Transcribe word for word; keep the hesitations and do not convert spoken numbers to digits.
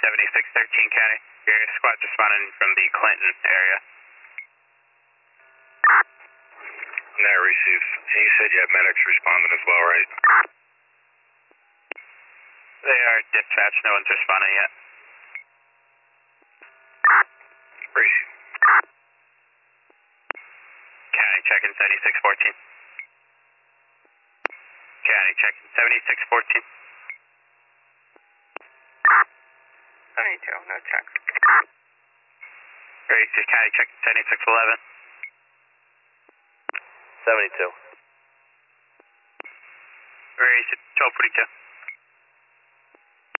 seventy-six thirteen County. Your squad's responding from the Clinton area. That receives. And you said you have medics responding as well, right? They are dispatched. No one's responding yet. Receive. County checking seventy-six fourteen. County checking seventy-six fourteen. seventy-two, no check. Receive. County checking seventy-six eleven. seventy-two. Receive. twelve forty-two.